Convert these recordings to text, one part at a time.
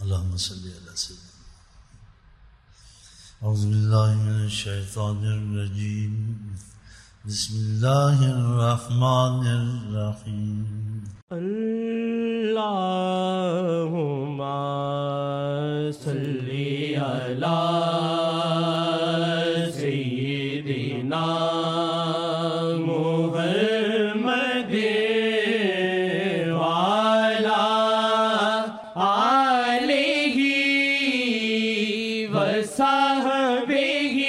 اللهم صل على سيدنا. أعوذ بالله من الشيطان الرجيم. بسم الله الرحمن الرحيم. اللهم صل على سيدنا محمد وعلى آله وصحبه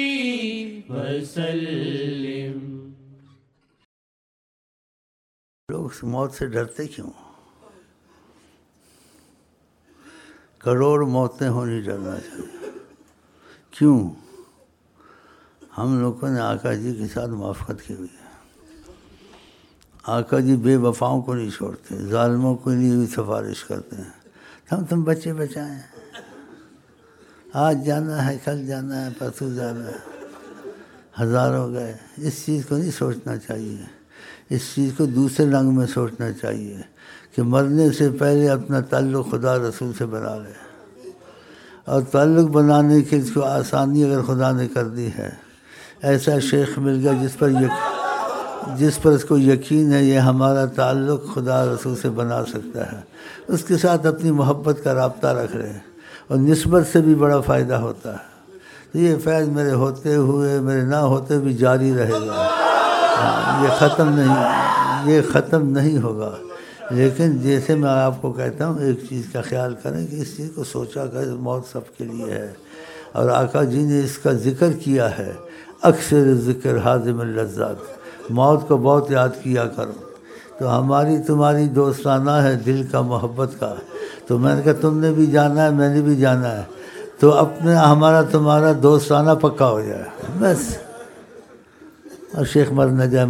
وسلم. لوگ موت سے ڈرتے کیوں؟ کروڑ موتیں ہونی ڈرنا چاہیے. کیوں؟ ہم لوگوں نے آقا جی کے ساتھ موافقت کی ہوئی ہے. آقا جی بے وفاؤں کو نہیں چھوڑتے، ظالموں کے لیے بھی سفارش کرتے ہیں. تم بچے بچائیں، آج جانا ہے، کل جانا ہے، پرسوں جانا ہے. ہزاروں گئے. اس چیز کو نہیں سوچنا چاہیے. اس چیز کو دوسرے رنگ میں سوچنا چاہیے کہ مرنے سے پہلے اپنا تعلق خدا رسول سے بنا لے. اور تعلق بنانے کی اس کو آسانی اگر خدا نے کر دی ہے، ایسا شیخ مل گیا جس پر اس کو یقین ہے یہ ہمارا تعلق خدا رسول سے بنا سکتا ہے، اس کے ساتھ اپنی محبت کا رابطہ رکھ رہے ہیں، اور نسبت سے بھی بڑا فائدہ ہوتا ہے. تو یہ فیض میرے ہوتے ہوئے میرے نہ ہوتے بھی جاری رہے گا. یہ ختم نہیں ہوگا. لیکن جیسے میں آپ کو کہتا ہوں، ایک چیز کا خیال کریں کہ اس چیز کو سوچا کر موت سب کے لیے ہے، اور آقا جی نے اس کا ذکر کیا ہے. اکثر ذکر حازم اللذات، موت کو بہت یاد کیا کرو. تو ہماری تمہاری دوستانہ ہے دل کا، محبت کا. تو میں نے کہا تم نے بھی جانا ہے، میں نے بھی جانا ہے، تو اپنے ہمارا تمہارا دوستانہ پکا ہو جائے بس. اور شیخ مر نہ جائے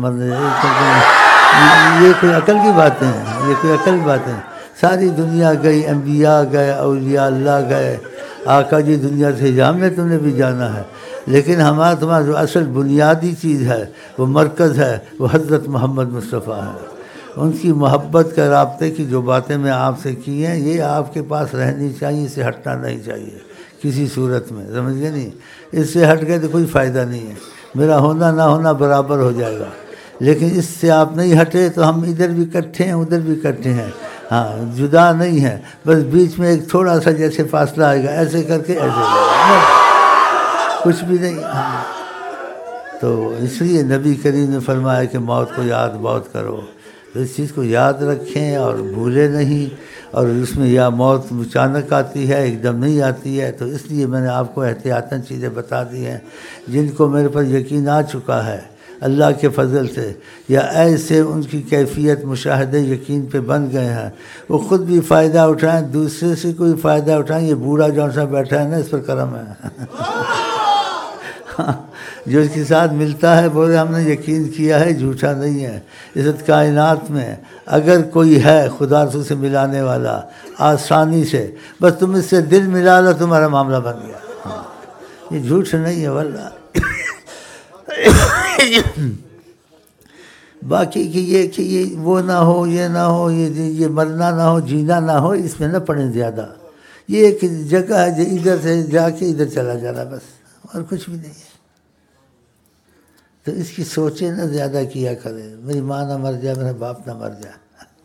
یہ کوئی عقل کی باتیں ہیں؟ یہ کوئی عقل کی باتیں ہیں؟ ساری دنیا گئی، انبیاء گئے، اولیاء اللہ گئے، آقا جی دنیا سے جام میں تم نے بھی جانا ہے. لیکن ہمارا تمہارا جو اصل بنیادی چیز ہے، وہ مرکز ہے، وہ حضرت محمد مصطفیٰ ہے. ان کی محبت کا رابطے کی جو باتیں میں آپ سے کی ہیں، یہ آپ کے پاس رہنی چاہیے، اس سے ہٹنا نہیں چاہیے کسی صورت میں. سمجھ گئے نہیں؟ اس سے ہٹ گئے تو کوئی فائدہ نہیں ہے. میرا ہونا نہ ہونا برابر ہو جائے گا. لیکن اس سے آپ نہیں ہٹے تو ہم ادھر بھی اکٹھے ہیں، ادھر بھی اکٹھے ہیں. ہاں، جدا نہیں ہے، بس بیچ میں ایک تھوڑا سا جیسے فاصلہ آئے گا، ایسے کر کے ایسے کچھ بھی نہیں. ہاں، تو اس لیے نبی کریم نے فرمایا کہ موت کو یاد بہت کرو. تو اس چیز کو یاد رکھیں اور بھولے نہیں. اور اس میں یا موت اچانک آتی ہے، ایک دم نہیں آتی ہے. تو اس لیے میں نے آپ کو احتیاطاً چیزیں بتا دی ہیں جن کو میرے پر یقین آ چکا ہے اللہ کے فضل سے، یا ایسے ان کی کیفیت مشاہدے یقین پہ بن گئے ہیں. وہ خود بھی فائدہ اٹھائیں، دوسرے سے کوئی فائدہ اٹھائیں. یہ بوڑھا جون سا بیٹھا ہے نا، اس پر کرم ہے. جو اس کے ساتھ ملتا ہے بولے ہم نے یقین کیا ہے، جھوٹا نہیں ہے. عزت کائنات میں اگر کوئی ہے خدا رسول سے ملانے والا آسانی سے، بس تم اس سے دل ملا لو، تمہارا معاملہ بن گیا. ہاں، یہ جھوٹ نہیں ہے واللہ. باقی کہ یہ وہ نہ ہو، یہ نہ ہو، یہ مرنا نہ ہو، جینا نہ ہو، اس میں نہ پڑیں زیادہ. یہ ایک جگہ ہے جو ادھر سے جا کے ادھر چلا جانا بس، اور کچھ بھی نہیں ہے. تو اس کی سوچیں نہ زیادہ کیا کرے. میری ماں نہ مر جائے، میرا باپ نہ مر جائے،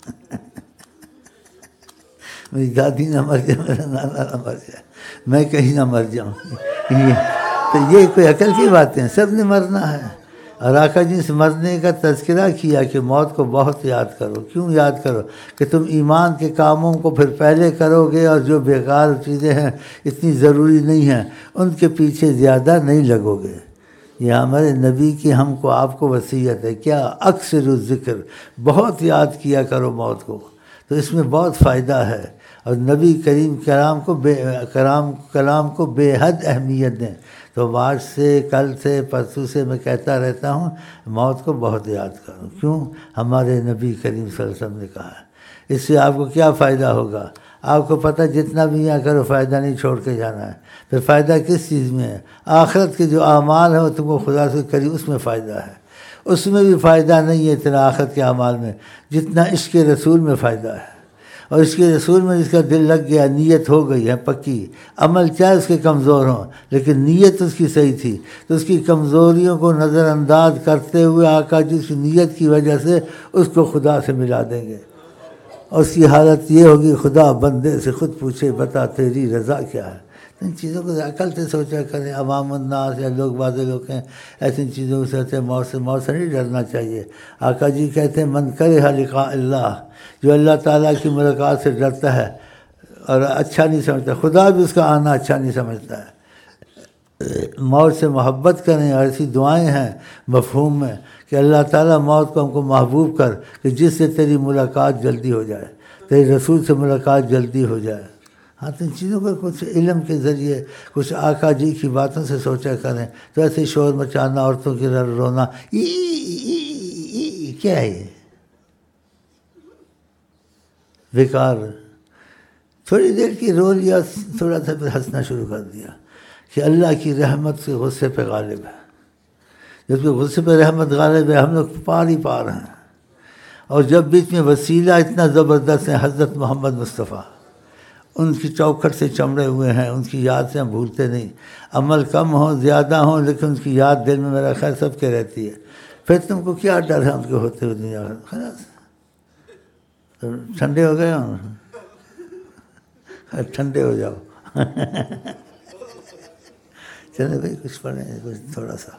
میری دادی نہ مر جائے، میرا نانا نہ مر جائے، میں کہیں نہ مر جاؤں. تو یہ کوئی عقل کی باتیں ہیں؟ سب نے مرنا ہے. اور آقا جی سے مرنے کا تذکرہ کیا کہ موت کو بہت یاد کرو. کیوں یاد کرو؟ کہ تم ایمان کے کاموں کو پھر پہلے کرو گے، اور جو بیکار چیزیں ہیں، اتنی ضروری نہیں ہیں، ان کے پیچھے زیادہ نہیں لگو گے. یہ ہمارے نبی کی ہم کو آپ کو وصیت ہے. کیا؟ اکثر الذکر، بہت یاد کیا کرو موت کو. تو اس میں بہت فائدہ ہے. اور نبی کریم کلام کو بے حد اہمیت دیں. تو آج سے، کل سے، پرسوں سے میں کہتا رہتا ہوں موت کو بہت یاد کرو. کیوں؟ ہمارے نبی کریم صلی اللہ علیہ وسلم نے کہا ہے. اس سے آپ کو کیا فائدہ ہوگا؟ آپ کو پتہ جتنا بھی یہاں کرو فائدہ نہیں، چھوڑ کے جانا ہے. پھر فائدہ کس چیز میں ہے؟ آخرت کے جو اعمال ہیں وہ تم کو خدا سے کری، اس میں فائدہ ہے. اس میں بھی فائدہ نہیں ہے اتنا آخرت کے اعمال میں جتنا عشق رسول میں فائدہ ہے. اور اس کے رسول میں جس کا دل لگ گیا، نیت ہو گئی ہے پکی، عمل چاہے اس کے کمزور ہوں لیکن نیت اس کی صحیح تھی، تو اس کی کمزوریوں کو نظر انداز کرتے ہوئے آقا جی اس کی نیت کی وجہ سے اس کو خدا سے ملا دیں گے، اور اس کی حالت یہ ہوگی خدا بندے سے خود پوچھے بتا تیری رضا کیا ہے۔ ان چیزوں کو عقل سے سوچا کریں۔ عوام الناس یا لوگ بعض لوگ ہیں ایسی چیزوں سے ہوتے ہیں، موت سے نہیں ڈرنا چاہیے۔ آقا جی کہتے ہیں من کرہ لقاء اللہ، جو اللہ تعالیٰ کی ملاقات سے ڈرتا ہے اور اچھا نہیں سمجھتا، خدا بھی اس کا آنا اچھا نہیں سمجھتا ہے۔ موت سے محبت کریں، اور ایسی دعائیں ہیں مفہوم میں کہ اللہ تعالیٰ موت کو ہم کو محبوب کر کہ جس سے تیری ملاقات جلدی ہو جائے، تیرے رسول سے ملاقات جلدی ہو جائے۔ ہاں تو ان چیزوں کو کچھ علم کے ذریعے، کچھ آقا جی کی باتوں سے سوچا کریں۔ تو ایسے شور مچانا، عورتوں کی رونا، کیا ہے یہ؟ بیکار۔ تھوڑی دیر کی رو لیا، تھوڑا سا پھر ہنسنا شروع کر دیا کہ اللہ کی رحمت کے غصے پہ غالب ہے۔ جب کہ غصے پہ رحمت غالب ہے، ہم لوگ پار ہی پار ہیں۔ اور جب بیچ میں وسیلہ اتنا زبردست ہے حضرت محمد مصطفیٰ، ان کی چوکھٹ سے چمڑے ہوئے ہیں، ان کی یاد سے ہم بھولتے نہیں۔ عمل کم ہو زیادہ ہوں لیکن ان کی یاد دل میں میرا خیر سب کے رہتی ہے۔ پھر تم کو کیا ڈر ہے ان کے ہوتے ہوئے دنیا میں؟ خلاص تو ٹھنڈے ہو گئے ہوں، ٹھنڈے ہو جاؤ۔ چلے بھائی کچھ پڑھیں، کچھ تھوڑا سا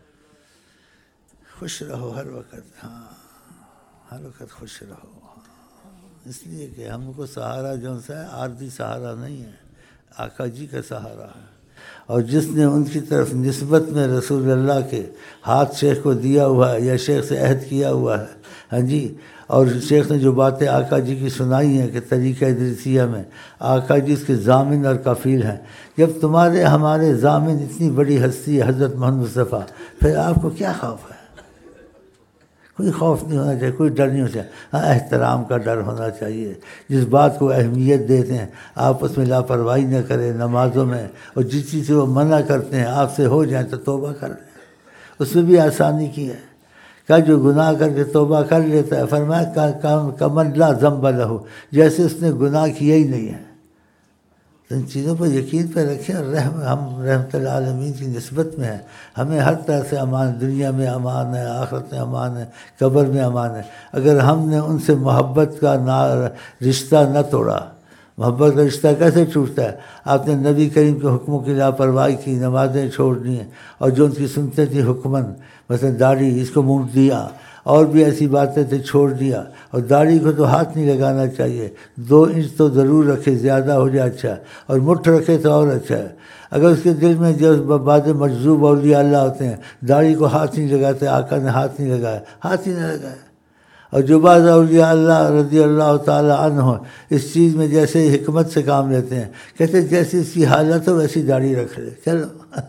خوش رہو ہر وقت۔ ہاں ہر وقت خوش رہو، اس لیے کہ ہم کو سہارا جو ہے عارضی سہارا نہیں ہے، آقا جی کا سہارا ہے۔ اور جس نے ان کی طرف نسبت میں رسول اللہ کے ہاتھ شیخ کو دیا ہوا ہے یا شیخ سے عہد کیا ہوا ہے، ہاں جی، اور شیخ نے جو باتیں آقا جی کی سنائی ہیں کہ طریقہ ادریسیہ میں آقا جی اس کے ضامن اور کفیل ہیں۔ جب تمہارے ہمارے ضامن اتنی بڑی ہستی ہے حضرت محمد مصطفیٰ، پھر آپ کو کیا خوف ہے؟ کوئی خوف نہیں ہونا چاہیے، کوئی ڈر نہیں ہونا چاہیے۔ ہاں احترام کا ڈر ہونا چاہیے، جس بات کو اہمیت دیتے ہیں آپ اس میں لاپرواہی نہ کریں نمازوں میں، اور جس چیز سے وہ منع کرتے ہیں آپ سے ہو جائیں تو توبہ کر لیں۔ اس میں بھی آسانی کی ہے کہ جو گناہ کر کے توبہ کر لیتا ہے، فرمایا کمن لا ذنب لہ، جیسے اس نے گناہ کیا ہی نہیں ہے۔ تو ان چیزوں پر یقین پہ رکھیں، اور ہم رحمت العالمین کی نسبت میں ہیں، ہمیں ہر طرح سے امان، دنیا میں امان ہے، آخرت میں امان ہے، قبر میں امان ہے۔ اگر ہم نے ان سے محبت کا رشتہ نہ توڑا، محبت کا رشتہ کیسے ٹوٹتا ہے؟ آپ نے نبی کریم کے حکموں کی لاپرواہی کی، نمازیں چھوڑ دی ہیں، اور جو ان کی سنتے تھیں حکمن، مثلا داڑھی اس کو مونڈ دیا، اور بھی ایسی باتیں تھے چھوڑ دیا۔ اور داڑھی کو تو ہاتھ نہیں لگانا چاہیے، 2 انچ تو ضرور رکھے، زیادہ ہو جائے اچھا، اور مٹھ رکھے تو اور اچھا ہے۔ اگر اس کے دل میں جو بعض مجذوب اولیاء اللہ ہوتے ہیں داڑھی کو ہاتھ نہیں لگاتے، آقا نے ہاتھ نہیں لگایا، ہاتھ ہی نہ لگایا۔ اور جو بعض اولیاء اللہ رضی اللہ تعالیٰ عنہ اس چیز میں جیسے حکمت سے کام لیتے ہیں، کہتے ہیں جیسی اس کی حالت ہو ویسی داڑھی رکھ لے، چلو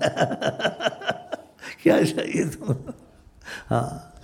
کیا چاہیے تم؟ ہاں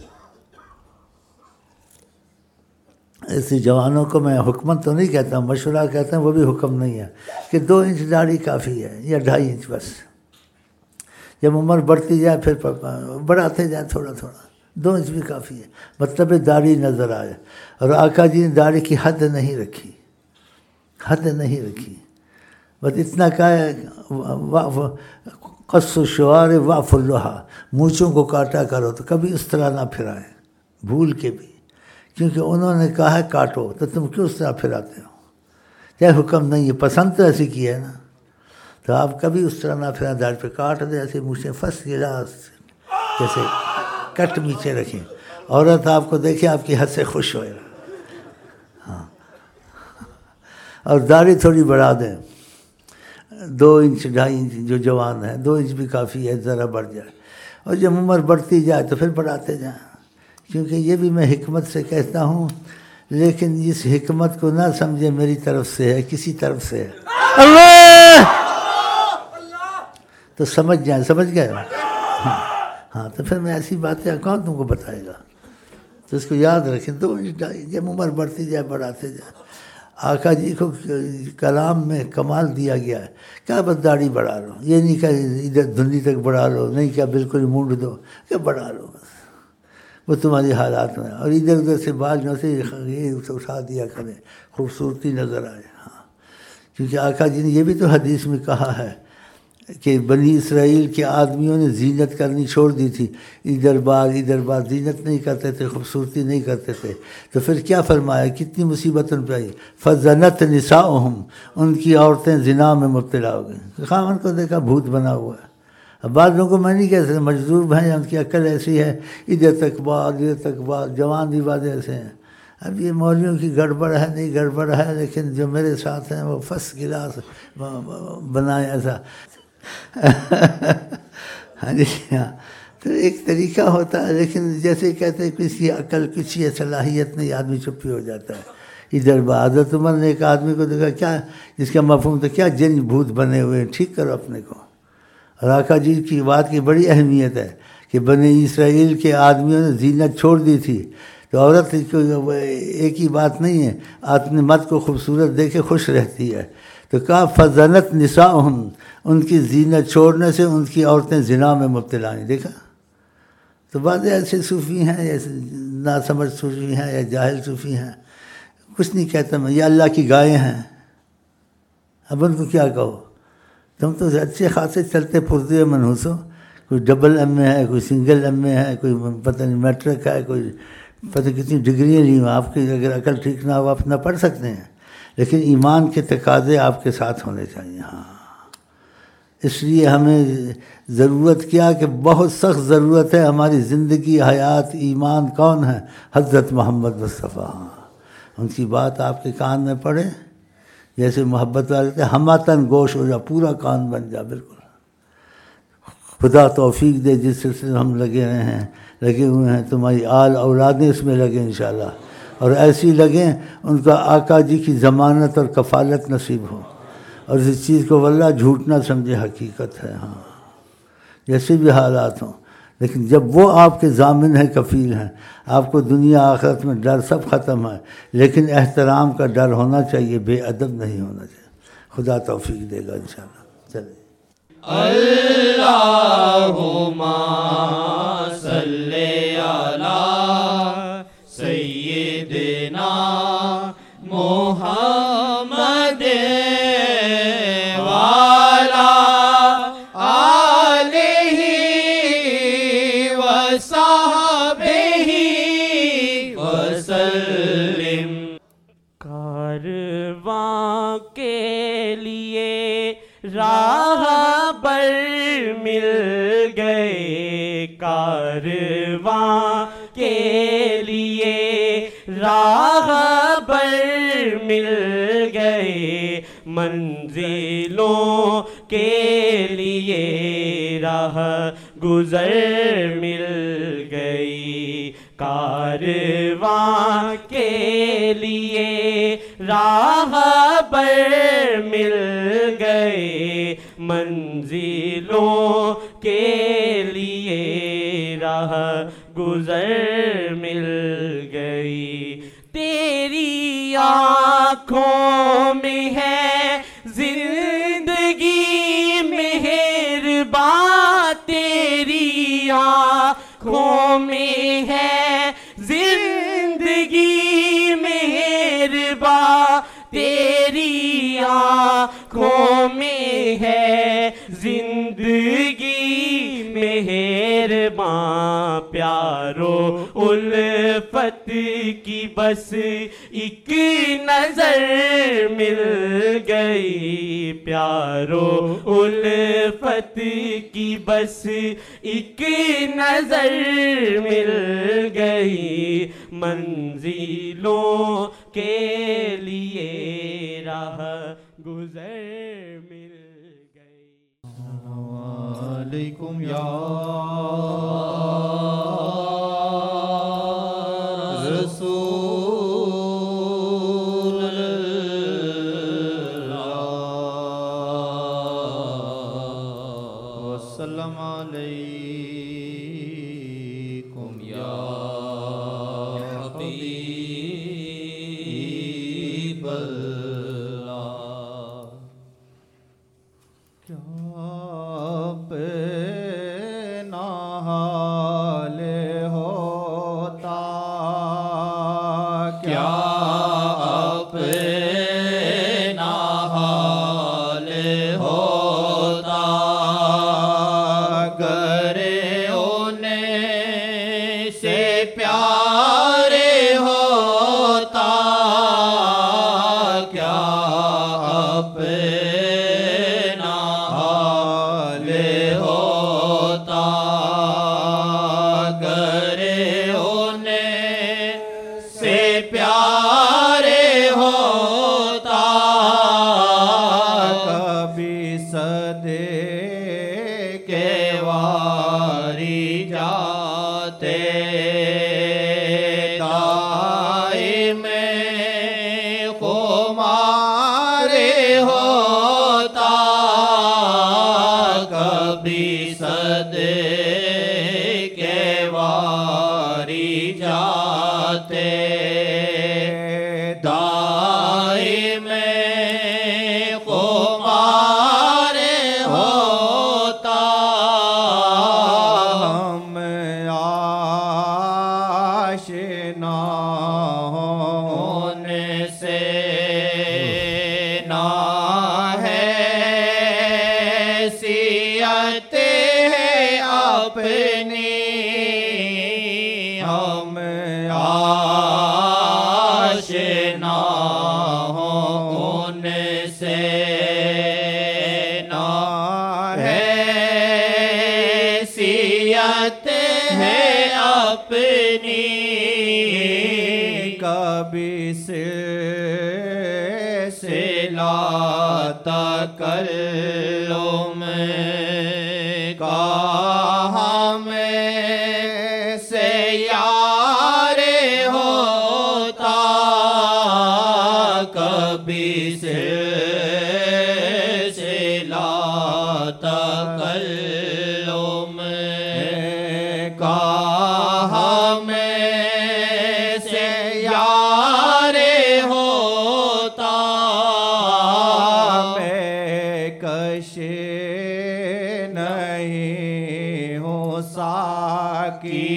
ایسے جوانوں کو میں حکمت تو نہیں کہتا ہوں، مشورہ کہتا ہوں، وہ بھی حکم نہیں ہے کہ 2 انچ داڑھی کافی ہے یا 2.5 انچ بس۔ جب عمر بڑھتی جائے پھر بڑھاتے جائیں تھوڑا تھوڑا، 2 انچ بھی کافی ہے، مطلب داڑھی نظر آئے۔ اور آقا جی نے داڑھی کی حد نہیں رکھی، حد نہیں رکھی، بس اتنا کہا قص الشوار واعف اللحى، مونچھوں کو کاٹا کرو، تو کبھی اس طرح نہ پھرائیں بھول کے بھی، کیونکہ انہوں نے کہا ہے کاٹو، تو تم کیوں اس طرح پھراتے ہو؟ چاہے حکم نہیں ہے، پسند تو ایسی کی ہے نا، تو آپ کبھی اس طرح نہ پھرائیں، داڑھی پہ کاٹ دیں ایسے مونچھیں فس گلاس جیسے کٹ نیچے رکھیں، عورت آپ کو دیکھے آپ کی حد سے خوش ہوئے۔ ہاں اور داڑھی تھوڑی بڑھا دیں، 2 انچ 2.5 انچ، جو جوان ہے 2 انچ بھی کافی ہے، ذرا بڑھ جائے، اور جب عمر بڑھتی جائے تو پھر بڑھاتے جائیں، کیونکہ یہ بھی میں حکمت سے کہتا ہوں، لیکن اس حکمت کو نہ سمجھے میری طرف سے ہے، کسی طرف سے ہے، اللہ تو سمجھ جائیں، سمجھ گئے؟ ہاں تو پھر میں ایسی باتیں کون تم کو بتائے گا؟ تو اس کو یاد رکھیں، 2 انچ 2.5، جب عمر بڑھتی جائے بڑھاتے جائیں۔ آقا جی کو کلام میں کمال دیا گیا ہے، کیا بس داڑھی بڑھا لو، یہ نہیں کہ ادھر دھندی تک بڑھا لو، نہیں کیا بالکل ہی مونڈ دو، کہ بڑھا لو، وہ تمہاری حالات میں، اور ادھر ادھر سے بال جو سے یہ اٹھا دیا کریں خوبصورتی نظر آئے. ہاں، کیونکہ آقا جی نے یہ بھی تو حدیث میں کہا ہے کہ بنی اسرائیل کے آدمیوں نے زینت کرنی چھوڑ دی تھی، ادھر بار زینت نہیں کرتے تھے، خوبصورتی نہیں کرتے تھے. تو پھر کیا فرمایا، کتنی مصیبت ان پہ آئی. فزنت نساؤہم، ان کی عورتیں زنا میں مبتلا ہو گئیں. خاوند کو دیکھا بھوت بنا ہوا ہے. اب بعض لوگوں کو میں نہیں کہہ سکتا، مجذوب ہیں یا ان کی عقل ایسی ہے، ادھر تک بات جوان بھی بعض ایسے ہیں. اب یہ مولویوں کی گڑبڑ ہے، نہیں گڑبڑ ہے، لیکن جو میرے ساتھ ہیں وہ فرسٹ کلاس بنائے ایسا. ہاں جی ہاں، تو ایک طریقہ ہوتا ہے، لیکن جیسے کہتے ہیں کسی عقل کسی صلاحیت نہیں، آدمی چپی ہو جاتا ہے. ادھر حضرت عمر نے ایک آدمی کو دیکھا، کیا جس کا مفہوم تھا، کیا جن بھوت بنے ہوئے، ٹھیک کرو اپنے کو. اور آقا جی کی بات کی بڑی اہمیت ہے کہ بنی اسرائیل کے آدمیوں نے زینت چھوڑ دی تھی. تو عورت کو ایک ہی بات نہیں ہے، اپنے مرد کو خوبصورت دیکھ کے خوش رہتی ہے. تو کہا فزنت نساؤہم، ان کی زینت چھوڑنے سے ان کی عورتیں زنا میں مبتلا ہیں. دیکھا، تو بعض ایسے صوفی ہیں یا ناسمجھ صوفی ہیں یا جاہل صوفی ہیں، کچھ نہیں کہتا میں، یہ اللہ کی گائے ہیں. اب ان کو کیا کہو، تم تو اچھے خاصے چلتے پھرتے منحوس ہو. کوئی ڈبل ایم اے ہے، کوئی سنگل ایم اے ہے، کوئی پتہ نہیں میٹرک ہے، کوئی پتہ کتنی ڈگریاں لی ہوں. آپ کی اگر عقل ٹھیک نہ ہو آپ اپنا پڑھ سکتے ہیں، لیکن ایمان کے تقاضے آپ کے ساتھ ہونے چاہیے. ہاں، اس لیے ہمیں ضرورت کیا کہ بہت سخت ضرورت ہے. ہماری زندگی، حیات، ایمان کون ہے؟ حضرت محمد مصطفیٰ. ان کی بات آپ کے کان میں پڑے، جیسے محبت والے کہتے ہیں ہما تن گوش ہو جا، پورا کان بن جا. بالکل خدا توفیق دے، جس سلسلے میں ہم لگے ہوئے ہیں، تمہاری آل اولادیں اس میں لگیں انشاءاللہ، اور ایسی لگیں ان کا آقا جی کی ضمانت اور کفالت نصیب ہو، اور اس چیز کو واللہ جھوٹ نہ سمجھے، حقیقت ہے. ہاں، جیسے بھی حالات ہوں، لیکن جب وہ آپ کے ضامن ہیں، کفیل ہیں، آپ کو دنیا آخرت میں ڈر سب ختم ہے، لیکن احترام کا ڈر ہونا چاہیے، بے ادب نہیں ہونا چاہیے. خدا توفیق دے گا انشاءاللہ. چلے اللہم صلی علی سیدنا محمد وعلی آلہ وصحبہ وسلم. کارواں کے لیے راہ بر مل گئے، کارواں کے لیے راہ بر مل گئے، منزلوں کے لیے راہ گزر مل گئی. کارواں کے لیے راہ بر مل گئے، منزلوں کے لیے راہ گزر مل گئی. تیری آنکھوں میں ہے زندگی مہربان، تیری آنکھوں میں ہے زندگی مہربان، تیری آنکھوں میں ہے زندگی مہربان. پیارو الفت کی بس ایک نظر مل گئی، پیارو الفت کی بس ایک نظر مل گئی، منزلوں کے لیے راہ گزر مل گئی. علیکم یا رسول اللہ وسلم علیکم یا حبیب اللہ. کیا پہ نہالے ہو अपना हाल होता, करे उन्हें से प्यारे होता, कभी सदे के वारी जाते, दाई में खुमारे होता, कभी सदे के वारी जाते, दाई में खुमारे होता, हम आशिना होने से ना है सियते अपनी, हम आशिना होने से ना है सियते है अपनी, कभी सिलसिला तकल्लुम का हमें से यारे होता, कभी सिलसिला तकल्लुम का हमें से यारे होता, मैं कशे नहीं हूँ साकी,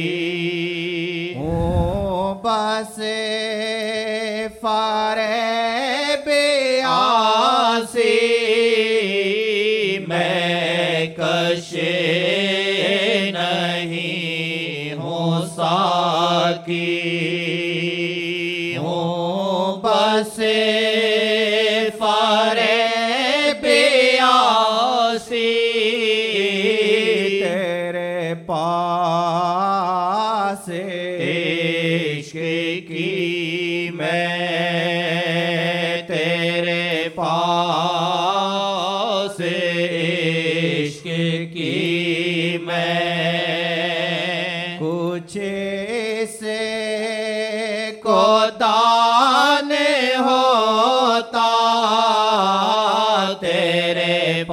हूँ बस फ़रेब आसी, मैं कशे नहीं हूँ साकी, हूँ बस फ़रेब आसी, तेरे पास इश्क की मैं, तेरे पास इश्क की मैं, कुछ से को दान होता, तेरे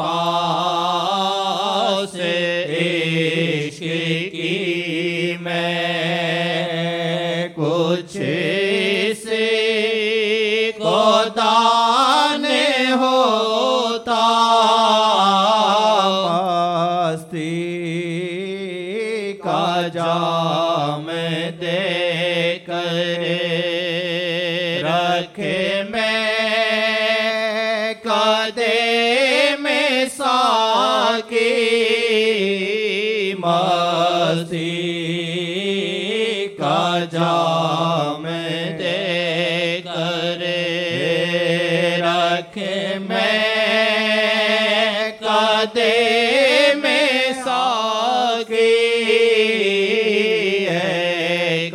पास इश्क की मैं, कुछ से को दान होता, मस्ती का जाम दे कर रखे मैं कदे में साकी, मस्ती का जाम दे कर रखे मैं कदे में साकी, है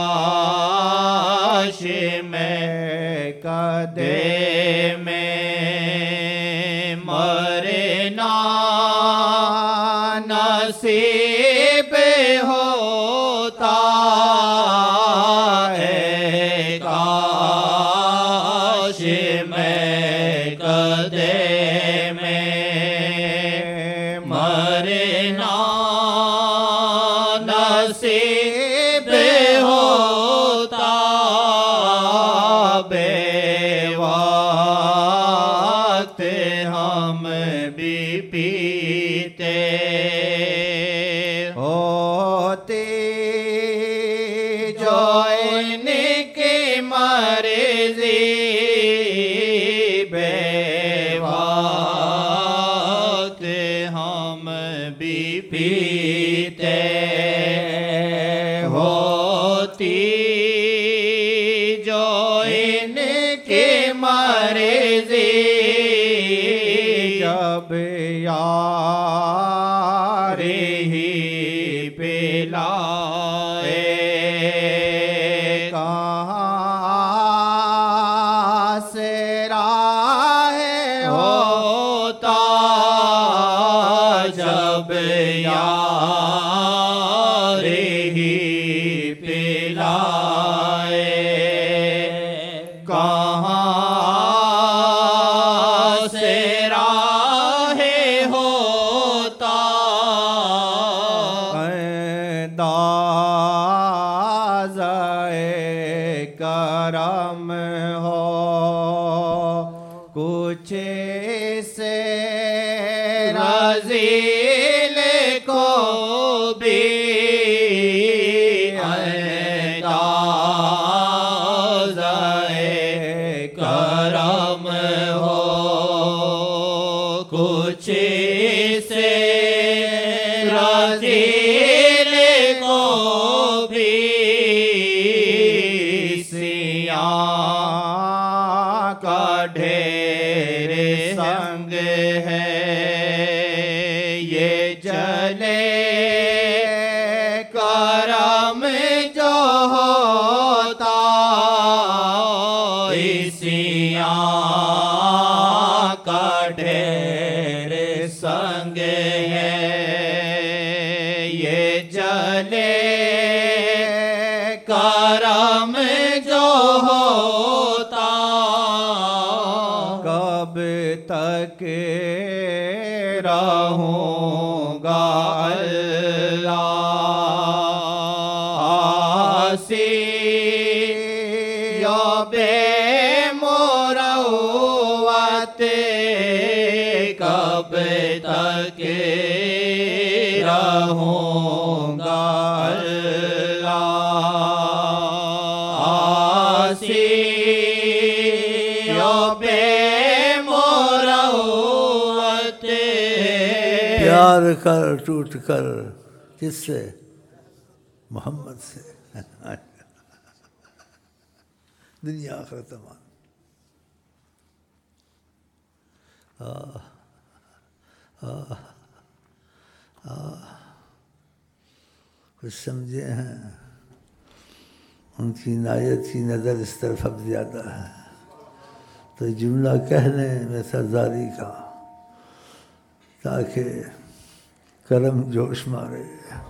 काश मैं कदे में मरना नसीब होता, है काश मैं कदे में मरना नसीब होता, बेवक्त हम भी पीते होते, जो इनकी मर्जी, बेवक्त हम भी पीते होती, जो इनकी मर्जी, جب یار ہی پلائے کہاں سے راہ ہوتا جب یار ہی پلائے کہاں سے راہ ہوتا اندازۂ کرم ہو کچھ سے رذیل کو بھی اندازۂ کرم ہو کچھ سے رذیل کو بھی سیاہ کا ڈھیر سنگ ہے یہ جلے کرم جو ہوتا سیاہ کا ڈھیر سنگ ہے یہ جلے کرم جو ہوتا کب تک رہوں گا آسی یا بے مروت کب تک رہوں گا آسی یا بے مروت پیار کر ٹوٹ کر کس سے؟ محمد سے دنیا آخرت تمام کچھ سمجھے ہیں ان کی عنایت کی نظر اس طرف اب زیادہ ہے تو جملہ کہہ لیں ویسا زاری کا تاکہ کرم جوش مارے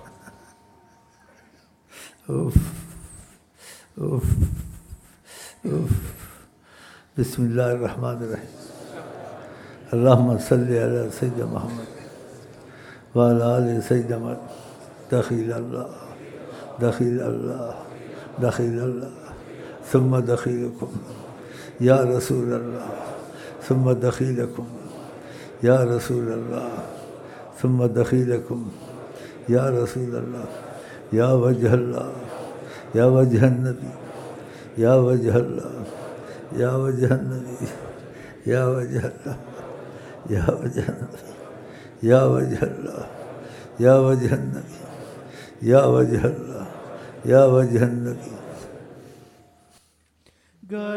اوف اوف اوف بسم اللہ الرحمن الرحیم اللہم صلی علی سیدنا محمد وعلی آل سیدنا محمد دخیل اللہ دخیل اللہ دخیل اللہ ثم دخیلکم یا رسول اللہ ثم دخیلکم یا رسول اللہ ثم دخیلکم یا رسول اللہ یا وجہ اللہ یا وجہ النبی یا وجہ اللہ یا وجہ النبی یا وجہ اللہ یا وجہ النبی یا وجہ اللہ یا وجہ النبی یا وجہ اللہ یا وجہ النبی گر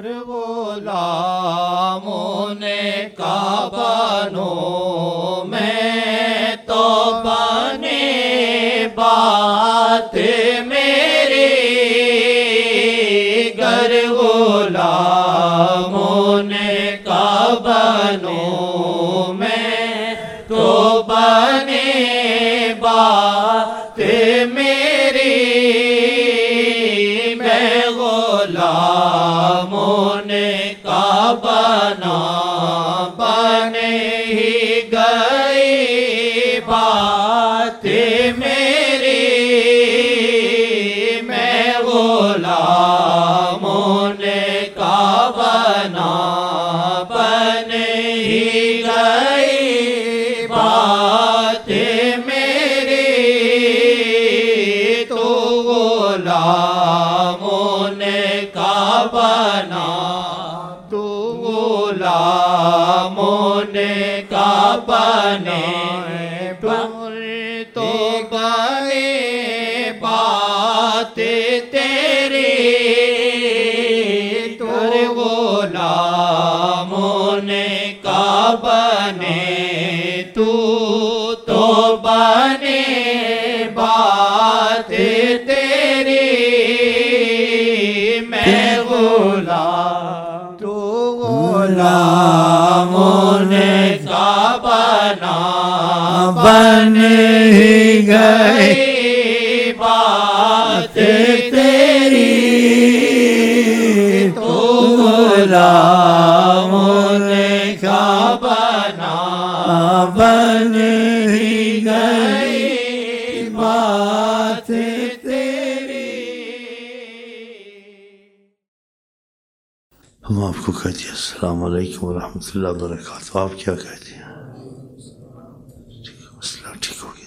غلاموں نے کعبہ نو میں تو بنے بات میری گر غلاموں نے کعبہ نو میں تو بنے بات میری میں غلاموں نے کعبہ نہ بنے ہی گئی بات میری میں غلاموں نے کعبہ نہ بنے ہی گئی بات میری تو غلاموں نے کعبہ نہ تو غلاموں نے کعبہ نے تو گئے بات تیری تو غلاموں نے کعبہ بنے تو بنے بات تیری میں غلام تو غلاموں کا بنا بن ہی گئے بات تیری تو غلاموں کا بنا بن ہی گئی بات تیری. ہم آپ کو کہتے ہیں السلام علیکم ورحمۃ اللہ وبرکاتہ. آپ کیا کہتے ہیں؟ مسئلہ ٹھیک ہو گیا.